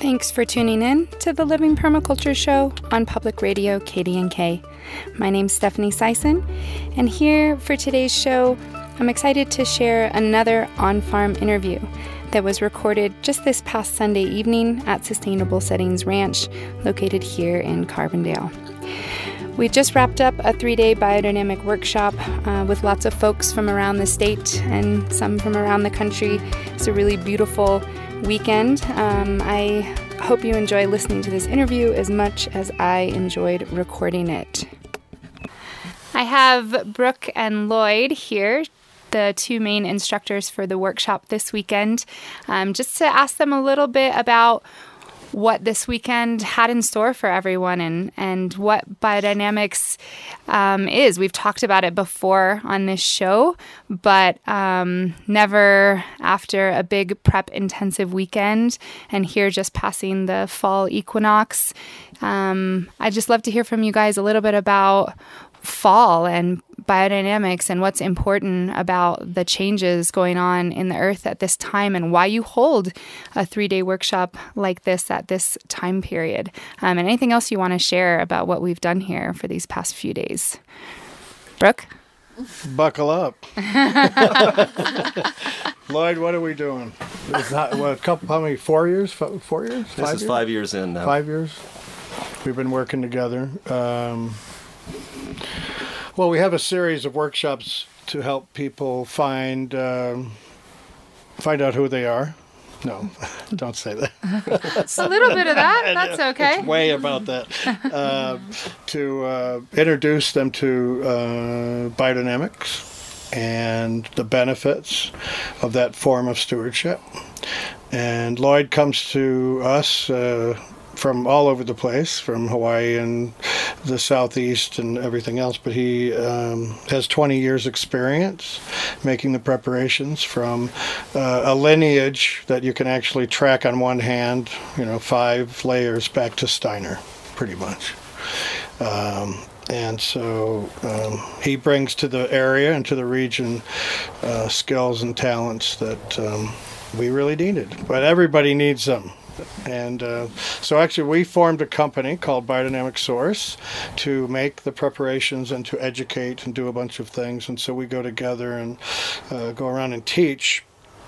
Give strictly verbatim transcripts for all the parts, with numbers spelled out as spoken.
Thanks for tuning in to the Living Permaculture Show on Public Radio K D N K. My name's Stephanie Sison, and here for today's show, I'm excited to share another on-farm interview that was recorded just this past Sunday evening at Sustainable Settings Ranch, located here in Carbondale. We just wrapped up a three-day biodynamic workshop uh, with lots of folks from around the state and some from around the country. It's a really beautiful weekend. Um, I hope you enjoy listening to this interview as much as I enjoyed recording it. I have Brooke and Lloyd here, the two main instructors for the workshop this weekend, um, just to ask them a little bit about what this weekend had in store for everyone and, and what biodynamics um, is. We've talked about it before on this show, but um, never after a big prep intensive weekend, and here just passing the fall equinox. Um, I'd just love to hear from you guys a little bit about fall and biodynamics and what's important about the changes going on in the earth at this time and why you hold a three-day workshop like this at this time period. Um, and anything else you want to share about what we've done here for these past few days. Brooke? Buckle up. Lloyd, what are we doing? It's not, what, a couple, how many, four years? Four years? This five is years? five years in now. Five years. We've been working together. Um, Well, we have a series of workshops to help people find um, find out who they are. No, don't say that. It's a little bit of that. That's okay. It's way about that. Uh, to uh, introduce them to uh, biodynamics and the benefits of that form of stewardship. And Lloyd comes to us uh, from all over the place, from Hawaii and the Southeast and everything else, but he um, has twenty years experience making the preparations from uh, a lineage that you can actually track on one hand, you know, five layers back to Steiner, pretty much. Um, and so um, he brings to the area and to the region uh, skills and talents that um, we really needed, but everybody needs them. And uh, so actually we formed a company called Biodynamic Source to make the preparations and to educate and do a bunch of things. And so we go together and uh, go around and teach.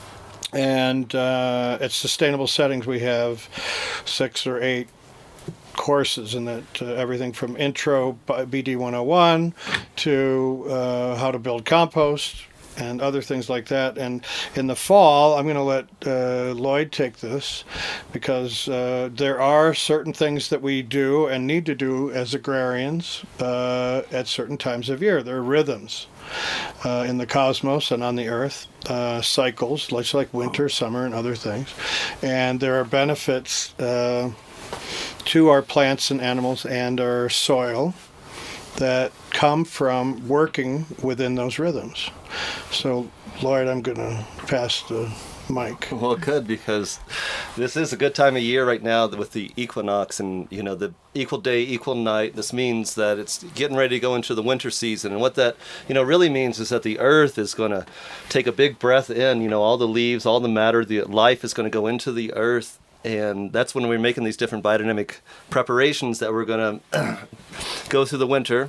And uh, at Sustainable Settings we have six or eight courses in that, uh, everything from intro B D one oh one to uh, how to build compost and other things like that. And in the fall, I'm going to let uh, Lloyd take this because uh, there are certain things that we do and need to do as agrarians uh, at certain times of year. There are rhythms uh, in the cosmos and on the earth, uh, cycles, like, like winter, summer, and other things. And there are benefits uh, to our plants and animals and our soil that come from working within those rhythms. So, Lloyd, I'm going to pass the mic. Well, good, because this is a good time of year right now with the equinox and, you know, the equal day, equal night. This means that it's getting ready to go into the winter season. And what that, you know, really means is that the earth is going to take a big breath in, you know, all the leaves, all the matter, the life is going to go into the earth. And that's when we're making these different biodynamic preparations that we're going to go through the winter.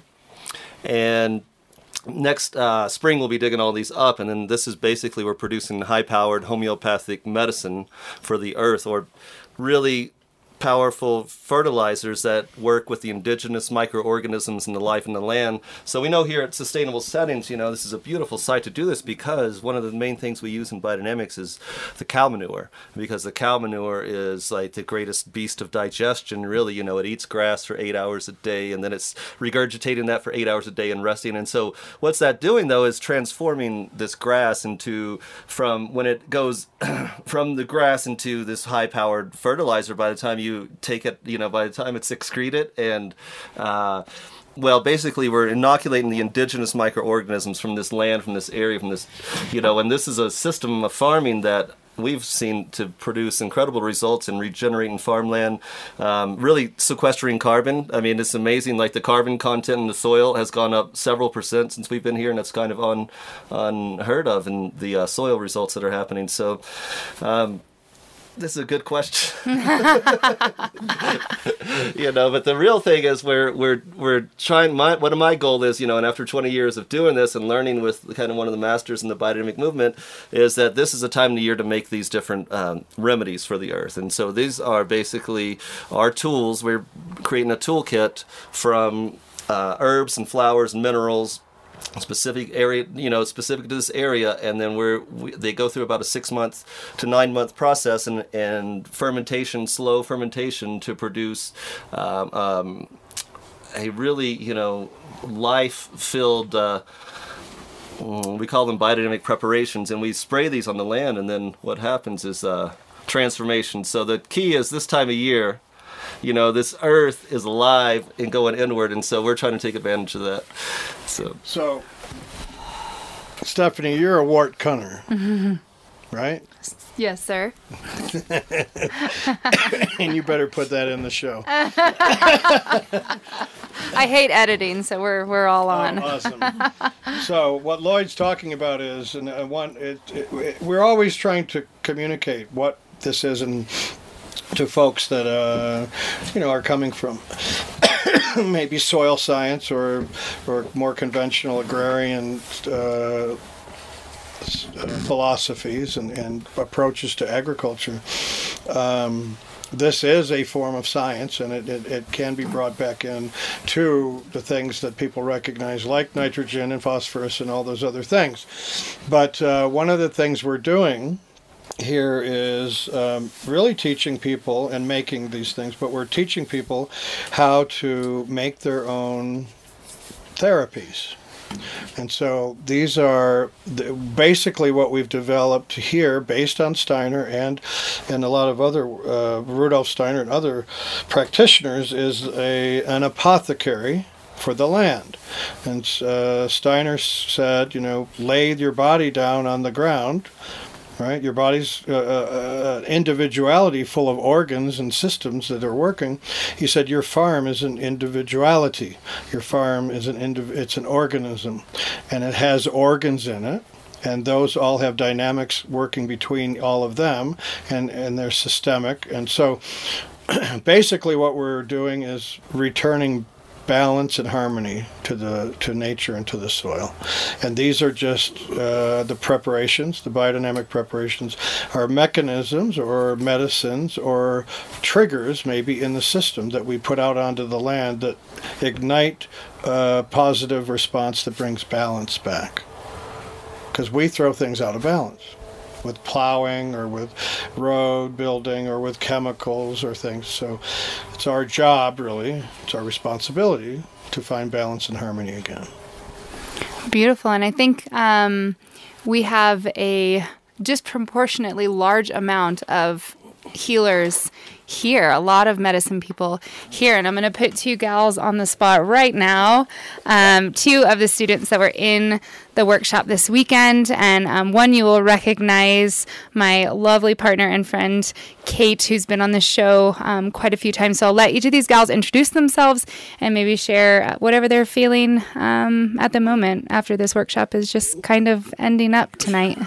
And next uh, spring we'll be digging all these up, and then this is basically we're producing high-powered homeopathic medicine for the earth, or really powerful fertilizers that work with the indigenous microorganisms and the life in the land. So we know here at Sustainable Settings, you know, this is a beautiful site to do this because one of the main things we use in biodynamics is the cow manure, because the cow manure is like the greatest beast of digestion, really. You know, it eats grass for eight hours a day, and then it's regurgitating that for eight hours a day and resting. And so what's that doing, though, is transforming this grass into, from when it goes from the grass into this high-powered fertilizer by the time you You take it, you know, by the time it's excreted, and uh, well, basically we're inoculating the indigenous microorganisms from this land, from this area, from this, you know, and this is a system of farming that we've seen to produce incredible results in regenerating farmland, um, really sequestering carbon. I mean, it's amazing, like the carbon content in the soil has gone up several percent since we've been here, and that's kind of un, unheard of in the uh, soil results that are happening. So, um, This is a good question. You know, but the real thing is we're we're we're trying. My one of my goal is, you know, and after twenty years of doing this and learning with kind of one of the masters in the biodynamic movement, is that this is a time of the year to make these different um, remedies for the earth. And so these are basically our tools. We're creating a toolkit from uh, herbs and flowers and minerals, specific area, you know, specific to this area, and then we're we, they go through about a six month to nine month process and and fermentation, slow fermentation, to produce um, um, a really, you know, life filled. Uh, we call them biodynamic preparations, and we spray these on the land, and then what happens is uh, transformation. So the key is this time of year. You know, this earth is alive and going inward, and so we're trying to take advantage of that. So, so Stephanie, you're a wart cunner, mm-hmm. right? Yes, sir. And you better put that in the show. I hate editing, so we're we're all on. Oh, awesome. So what Lloyd's talking about is, and uh, one, it, it, it, we're always trying to communicate what this is, and to folks that uh, you know are coming from maybe soil science or or more conventional agrarian uh, philosophies and, and approaches to agriculture. Um, this is a form of science, and it, it, it can be brought back in to the things that people recognize, like nitrogen and phosphorus and all those other things. But uh, one of the things we're doing here is um, really teaching people and making these things, but we're teaching people how to make their own therapies. And so these are the, basically what we've developed here based on Steiner and and a lot of other, uh, Rudolf Steiner and other practitioners, is a an apothecary for the land. And uh, Steiner said, you know, lay your body down on the ground. Right, your body's uh, uh, individuality, full of organs and systems that are working. He said your farm is an individuality. Your farm is an indiv- it's an organism, and it has organs in it, and those all have dynamics working between all of them, and and they're systemic. And so, basically, what we're doing is returning balance and harmony to the to nature and to the soil. And these are just uh, the preparations, the biodynamic preparations are mechanisms or medicines or triggers maybe in the system that we put out onto the land that ignite a positive response that brings balance back. Because we throw things out of balance with plowing or with road building or with chemicals or things. So it's our job, really, it's our responsibility to find balance and harmony again. Beautiful. And I think um, we have a disproportionately large amount of healers here, a lot of medicine people here. And I'm going to put two gals on the spot right now, um, two of the students that were in the workshop this weekend. And um, one you will recognize, my lovely partner and friend, Kate, who's been on the show um, quite a few times. So I'll let each of these gals introduce themselves and maybe share whatever they're feeling um, at the moment after this workshop is just kind of ending up tonight.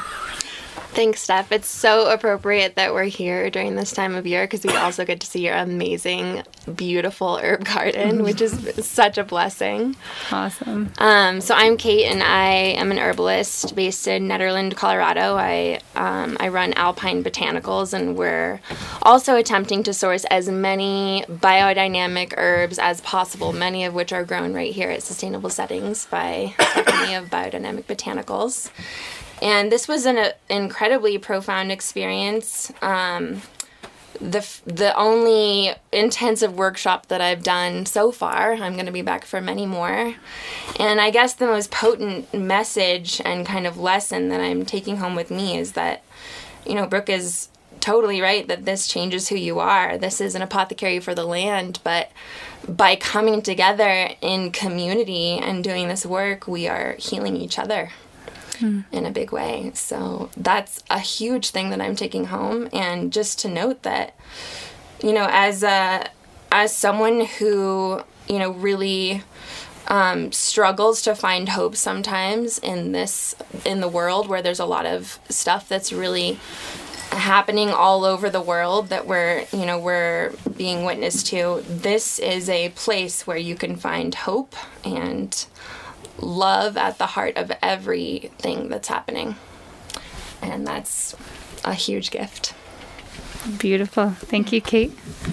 Thanks, Steph. It's so appropriate that we're here during this time of year because we also get to see your amazing, beautiful herb garden, which is such a blessing. Awesome. Um, so I'm Kate, and I am an herbalist based in Nederland, Colorado. I um, I run Alpine Botanicals, and we're also attempting to source as many biodynamic herbs as possible, many of which are grown right here at Sustainable Settings by Stephanie of Biodynamic Botanicals. And this was an uh, incredibly profound experience. Um, the the only intensive workshop that I've done so far. I'm going to be back for many more. And I guess the most potent message and kind of lesson that I'm taking home with me is that, you know, Brooke is totally right that this changes who you are. This is an apothecary for the land, but by coming together in community and doing this work, we are healing each other. In a big way. So that's a huge thing that I'm taking home. And just to note that, you know, as a, as someone who, you know, really um, struggles to find hope sometimes in this, in the world where there's a lot of stuff that's really happening all over the world that we're, you know, we're being witness to, this is a place where you can find hope and love at the heart of everything that's happening. And that's a huge gift. Beautiful. Thank you, Kate.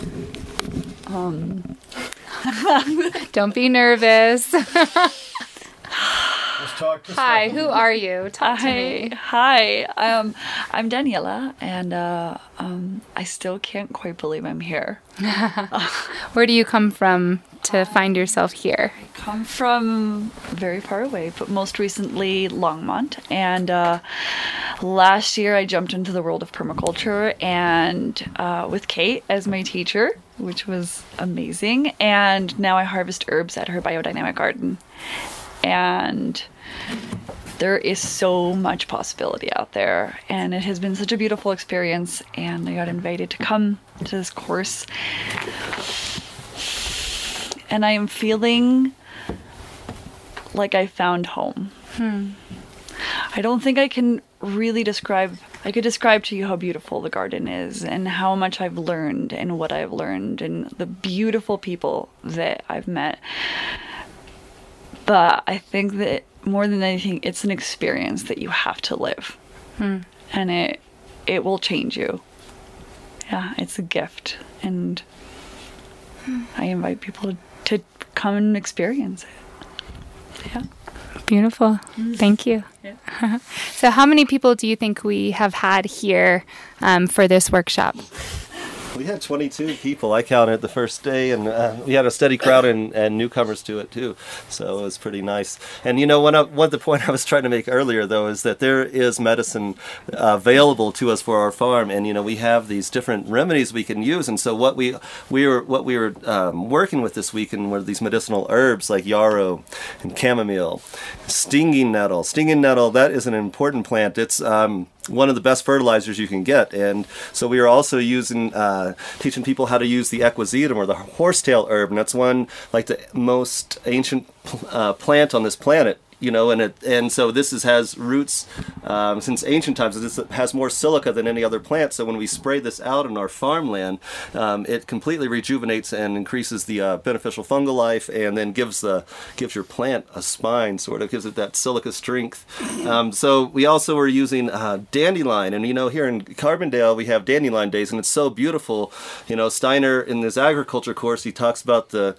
Um, Don't be nervous. Let's talk to Hi, Stephanie. who are you? Talk to hi, me. hi. Um, I'm Daniela, and uh, um, I still can't quite believe I'm here. Where do you come from to find yourself here? I come from very far away, but most recently Longmont. And uh, last year I jumped into the world of permaculture, and uh, with Kate as my teacher, which was amazing. And now I harvest herbs at her biodynamic garden. And there is so much possibility out there, and it has been such a beautiful experience, and I got invited to come to this course, and I am feeling like I found home. Hmm. I don't think I can really describe, I could describe to you how beautiful the garden is and how much I've learned and what I've learned and the beautiful people that I've met. But I think that more than anything, it's an experience that you have to live. Hmm. And it it will change you. Yeah, it's a gift. And I invite people to come and experience it. Yeah. Beautiful. Thank you. Yeah. So how many people do you think we have had here um, for this workshop? We had twenty-two people. I counted the first day, and uh, we had a steady crowd and, and newcomers to it too. So it was pretty nice. And you know, one of, one of the point I was trying to make earlier, though, is that there is medicine uh, available to us for our farm, and you know, we have these different remedies we can use. And so what we we were what we were um, working with this weekend were these medicinal herbs like yarrow and chamomile, stinging nettle. Stinging nettle, that is an important plant. It's um, one of the best fertilizers you can get. And so we are also using, uh, teaching people how to use the equisetum, or the horsetail herb, and that's one, like the most ancient uh, plant on this planet. You know, and it and so this is, has roots um, since ancient times. This has more silica than any other plant. So when we spray this out in our farmland, um, it completely rejuvenates and increases the uh, beneficial fungal life, and then gives the gives your plant a spine, sort of gives it that silica strength. Um, so we also were using uh, dandelion, and you know, here in Carbondale we have dandelion days, and it's so beautiful. You know, Steiner in his agriculture course, he talks about the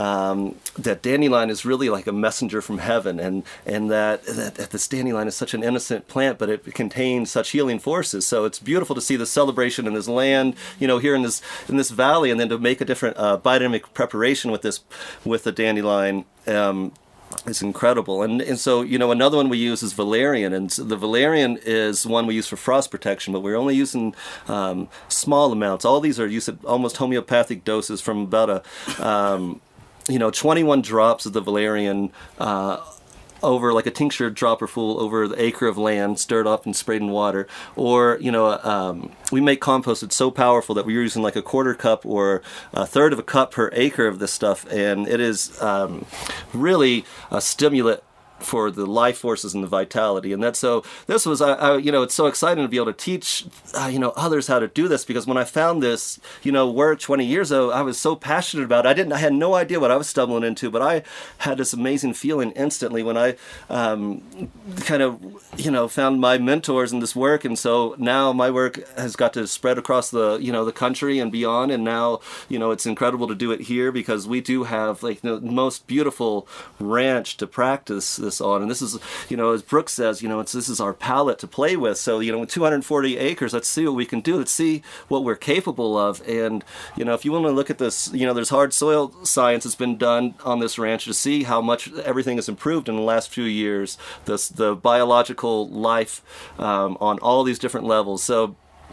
um, that dandelion is really like a messenger from heaven, and and that, that, that this dandelion is such an innocent plant, but it contains such healing forces. So it's beautiful to see the celebration in this land, you know, here in this in this valley, and then to make a different uh, biodynamic preparation with this, with the dandelion. Um, It's incredible. And and so, you know, another one we use is valerian. And so the valerian is one we use for frost protection, but we're only using um, small amounts. All these are used at almost homeopathic doses, from about a, um, you know, twenty-one drops of the valerian uh, over, like a tincture dropper full over the acre of land, stirred up and sprayed in water. Or, you know, um, we make compost that's so powerful that we're using like a quarter cup or a third of a cup per acre of this stuff. And it is um, really a stimulant for the life forces and the vitality. And that's so, this was, I, I, you know, it's so exciting to be able to teach, uh, you know, others how to do this, because when I found this, you know, work twenty years ago, I was so passionate about it. I didn't, I had no idea what I was stumbling into, but I had this amazing feeling instantly when I um, kind of, you know, found my mentors in this work. And so now my work has got to spread across the, you know, the country and beyond. And now, you know, it's incredible to do it here, because we do have like the most beautiful ranch to practice this on. And this is, you know, as Brooke says, you know, it's, this is our palette to play with. So, you know, with two hundred forty acres, let's see what we can do. Let's see what we're capable of. And, you know, if you want to look at this, you know, there's hard soil science that's been done on this ranch to see how much everything has improved in the last few years. This, the biological life um, on all these different levels. So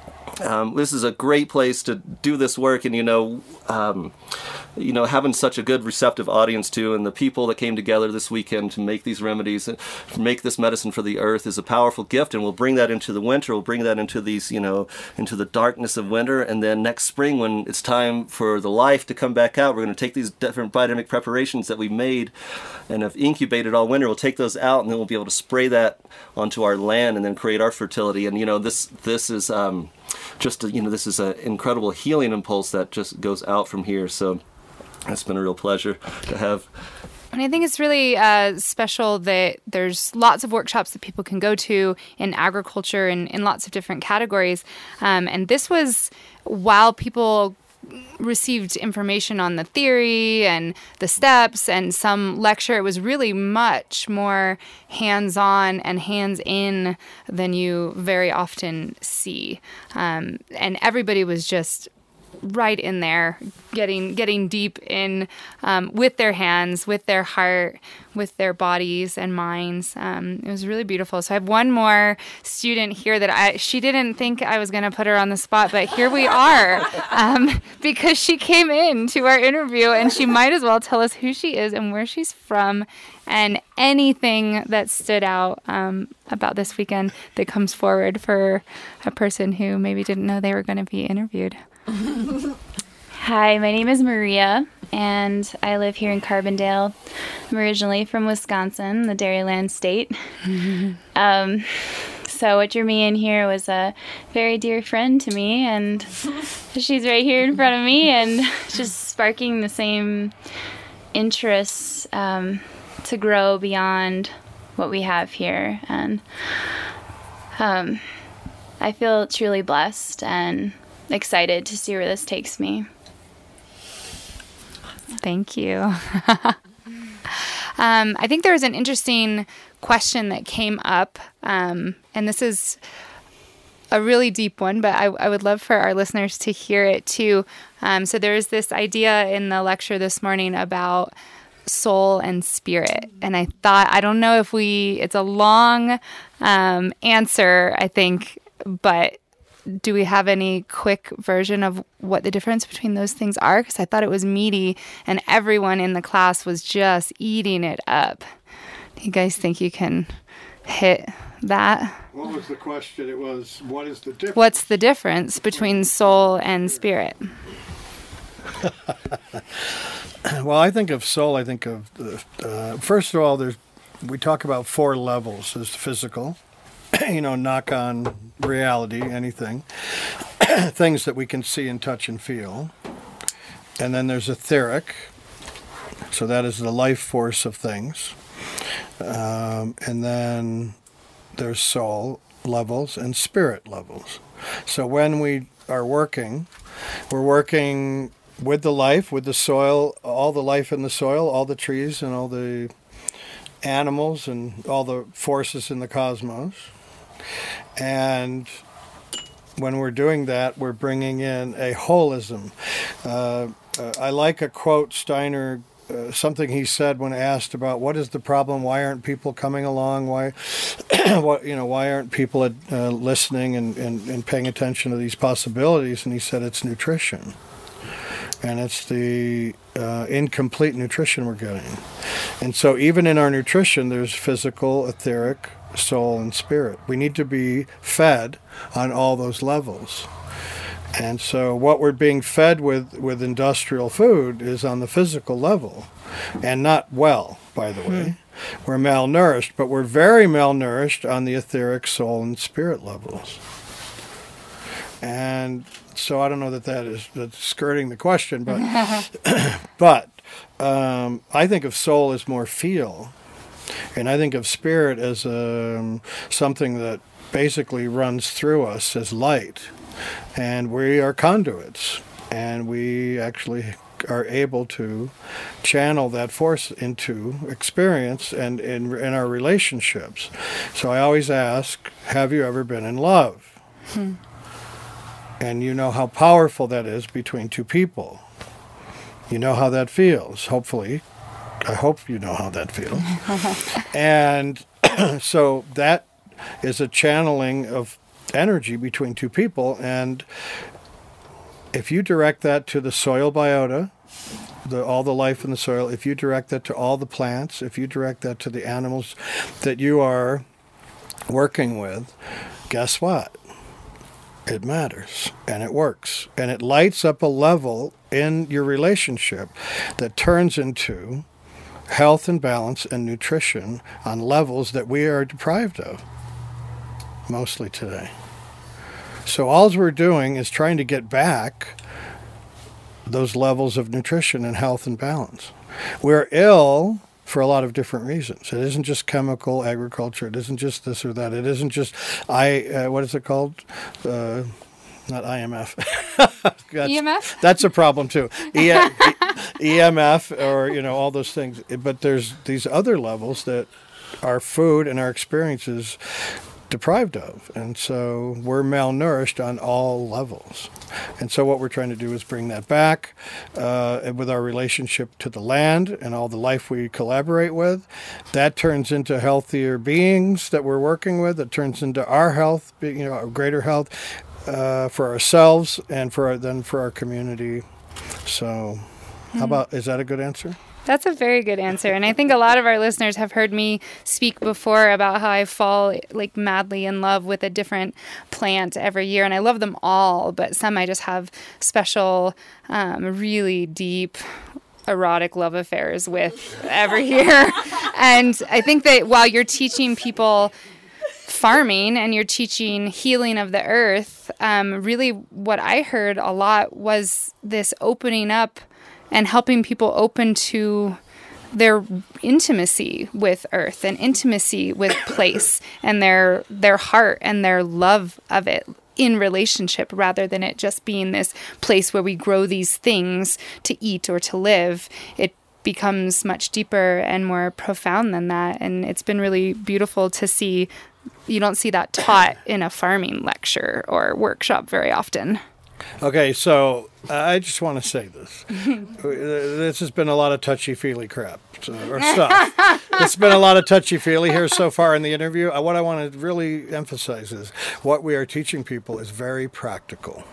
um, this is a great place to do this work. And, you know, um, you know, having such a good receptive audience too, and the people that came together this weekend to make these remedies, make this medicine for the earth, is a powerful gift. And we'll bring that into the winter, we'll bring that into these, you know, into the darkness of winter. And then next spring, when it's time for the life to come back out, we're going to take these different biodynamic preparations that we made and have incubated all winter, we'll take those out, and then we'll be able to spray that onto our land and then create our fertility. And, you know, this, this is, um, just, you know, this is an incredible healing impulse that just goes out from here. So it's been a real pleasure to have. And I think it's really uh, special that there's lots of workshops that people can go to in agriculture and in lots of different categories. Um, and this was while people received information on the theory and the steps and some lecture. It was really much more hands-on and hands-in than you very often see. Um, and everybody was just right in there, getting getting deep in um, with their hands, with their heart, with their bodies and minds. Um, it was really beautiful. So I have one more student here that I she didn't think I was going to put her on the spot, but here we are um, because she came in to our interview and she might as well tell us who she is and where she's from and anything that stood out um, about this weekend that comes forward for a person who maybe didn't know they were going to be interviewed. Hi, my name is Maria, and I live here in Carbondale. I'm originally from Wisconsin, the Dairyland state. um, so what drew me in here was a very dear friend to me, and she's right here in front of me, and just sparking the same interests um, to grow beyond what we have here. And um, I feel truly blessed and excited to see where this takes me. Thank you. um, I think there was an interesting question that came up, um, and this is a really deep one, but I, I would love for our listeners to hear it too. Um, so there is this idea in the lecture this morning about soul and spirit. And I thought, I don't know if we, it's a long um, answer, I think, but do we have any quick version of what the difference between those things are? Because I thought it was meaty and everyone in the class was just eating it up. Do you guys think you can hit that? What was the question? It was, what is the difference? What's the difference between soul and spirit? Well, I think of soul, I think of, uh, first of all, there's we talk about four levels. There's physical, you know, knock on reality, anything, things that we can see and touch and feel. And then there's etheric, so that is the life force of things. Um, and then there's soul levels and spirit levels. So when we are working, we're working with the life, with the soil, all the life in the soil, all the trees and all the animals and all the forces in the cosmos. And when we're doing that, we're bringing in a holism. Uh, uh, I like a quote, Steiner, uh, something he said when asked about what is the problem, why aren't people coming along, why, what, you know, why aren't people uh, listening and, and, and paying attention to these possibilities? And he said it's nutrition. And it's the uh, incomplete nutrition we're getting. And so even in our nutrition, there's physical, etheric, soul, and spirit. We need to be fed on all those levels. And so what we're being fed with, with industrial food is on the physical level, and not well, by the way. Hmm. We're malnourished, but we're very malnourished on the etheric, soul, and spirit levels. And so I don't know that that is that's skirting the question, but but um, I think of soul as more feel, and I think of spirit as um, something that basically runs through us as light, and we are conduits, and we actually are able to channel that force into experience and in, in our relationships. So I always ask, have you ever been in love? Hmm. And you know how powerful that is between two people. You know how that feels, hopefully. I hope you know how that feels. And so that is a channeling of energy between two people. And if you direct that to the soil biota, the, all the life in the soil, if you direct that to all the plants, if you direct that to the animals that you are working with, guess what? It matters, and it works, and it lights up a level in your relationship that turns into health and balance and nutrition on levels that we are deprived of, mostly today. So all we're doing is trying to get back those levels of nutrition and health and balance. We're ill for a lot of different reasons. It isn't just chemical agriculture. It isn't just this or that. It isn't just I. Uh, what is it called? Uh, not I M F. that's, E M F. That's a problem too. E- e- E M F or you know all those things. But there's these other levels that our food and our experiences deprived of, and so we're malnourished on all levels. And so what we're trying to do is bring that back uh, with our relationship to the land and all the life we collaborate with. That turns into healthier beings that we're working with. It turns into our health, you know, greater health uh, for ourselves and for our, then for our community. So, how about, is that a good answer? That's a very good answer. And I think a lot of our listeners have heard me speak before about how I fall like madly in love with a different plant every year. And I love them all, but some I just have special, um, really deep erotic love affairs with every year. And I think that while you're teaching people farming and you're teaching healing of the earth, um, really what I heard a lot was this opening up and helping people open to their intimacy with earth and intimacy with place and their their heart and their love of it in relationship, rather than it just being this place where we grow these things to eat or to live. It becomes much deeper and more profound than that. And it's been really beautiful to see. You don't see that taught in a farming lecture or workshop very often. Okay, so uh, I just want to say this. This has been a lot of touchy-feely crap so, or stuff. It's been a lot of touchy-feely here so far in the interview. Uh, what I want to really emphasize is what we are teaching people is very practical.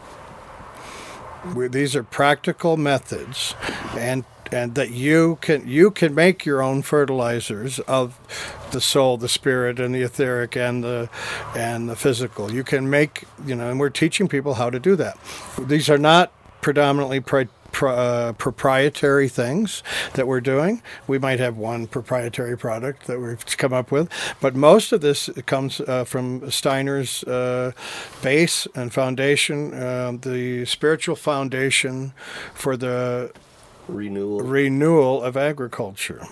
We're, these are practical methods, and and that you can you can make your own fertilizers of the soul, the spirit, and the etheric, and the and the physical. You can make, you know, and we're teaching people how to do that. These are not predominantly pri- pro, uh, proprietary things that we're doing. We might have one proprietary product that we've come up with, but most of this comes uh, from Steiner's uh, base and foundation, uh, the spiritual foundation for the renewal renewal of agriculture.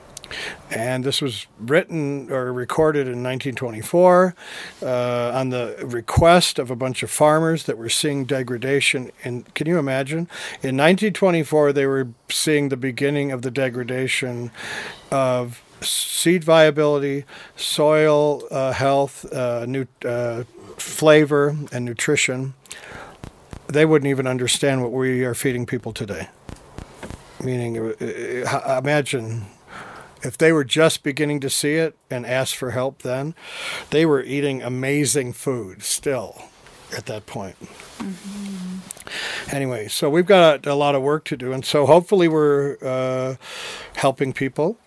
And this was written or recorded in nineteen twenty-four uh, on the request of a bunch of farmers that were seeing degradation. And can you imagine? In nineteen twenty-four, they were seeing the beginning of the degradation of seed viability, soil uh, health, uh, nu- uh, flavor, and nutrition. They wouldn't even understand what we are feeding people today. Meaning, uh, imagine if they were just beginning to see it and asked for help then, they were eating amazing food still at that point. Mm-hmm. Anyway, so we've got a, a lot of work to do, and so hopefully we're uh, helping people.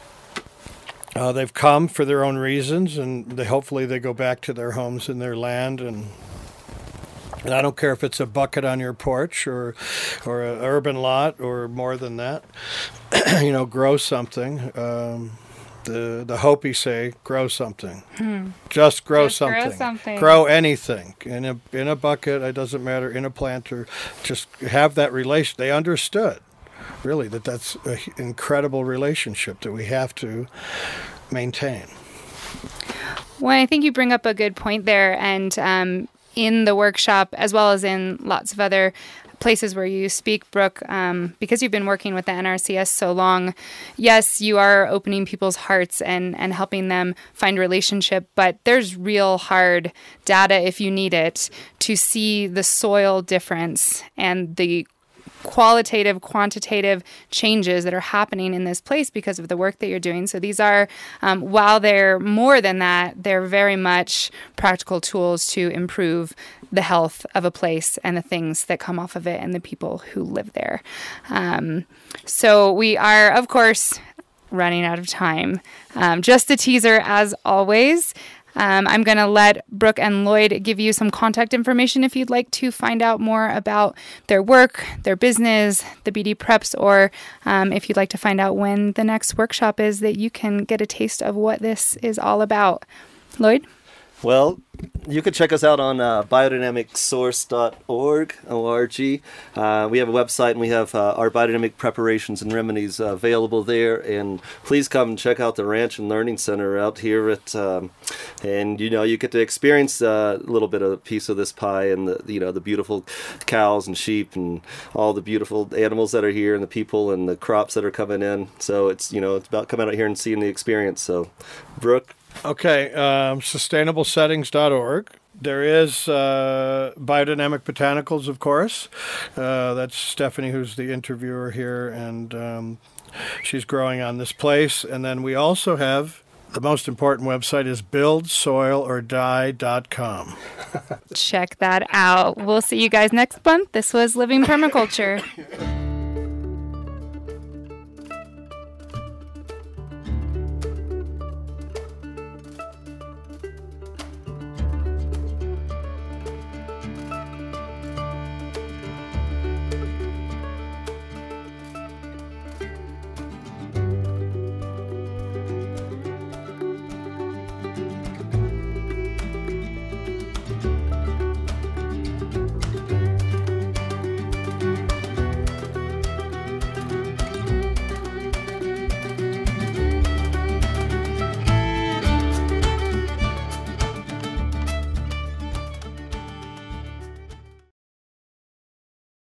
Uh, they've come for their own reasons, and they hopefully they go back to their homes and their land, and And I don't care if it's a bucket on your porch or or an urban lot or more than that. You know, grow something. Um, the the Hopi say, grow something. Hmm. Just grow Just something. Grow something. Grow anything in a in a bucket. It doesn't matter, in a planter. Just have that relation. They understood, really, that that's an incredible relationship that we have to maintain. Well, I think you bring up a good point there, and um, in the workshop, as well as in lots of other places where you speak, Brooke, um, because you've been working with the N R C S so long, yes, you are opening people's hearts and, and helping them find relationship, but there's real hard data, if you need it, to see the soil difference and the qualitative, quantitative changes that are happening in this place because of the work that you're doing. So these are, um, while they're more than that, they're very much practical tools to improve the health of a place and the things that come off of it and the people who live there. Um, so we are, of course, running out of time. Um, just a teaser, as always. Um, I'm going to let Brooke and Lloyd give you some contact information if you'd like to find out more about their work, their business, the B D Preps, or um, if you'd like to find out when the next workshop is that you can get a taste of what this is all about. Lloyd? Well, you can check us out on uh, biodynamic source dot org, O R G. Uh, we have a website, and we have uh, our biodynamic preparations and remedies uh, available there. And please come and check out the Ranch and Learning Center out here at, um, and you know, you get to experience uh, a little bit of a piece of this pie, and the you know the beautiful cows and sheep and all the beautiful animals that are here, and the people and the crops that are coming in. So it's you know it's about coming out here and seeing the experience. So, Brooke. Okay, um, sustainable settings dot org. There is uh, Biodynamic Botanicals, of course. Uh, that's Stephanie, who's the interviewer here, and um, she's growing on this place. And then we also have, the most important website is build soil or die dot com. Check that out. We'll see you guys next month. This was Living Permaculture.